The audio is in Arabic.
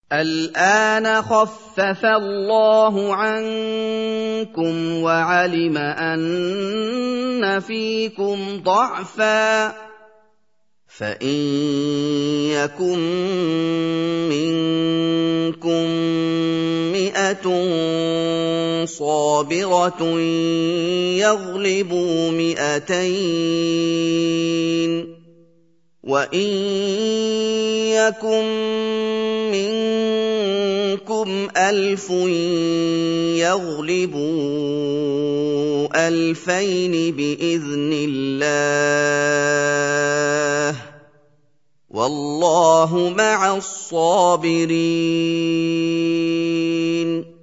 الآن خفف الله عنكم وعلم أن فيكم ضعفا فإن يكن منكم 100 صابرة يغلبوا 200 وإن يكن منكم 1000 يغلبوا 2000 بإذن الله والله مع الصابرين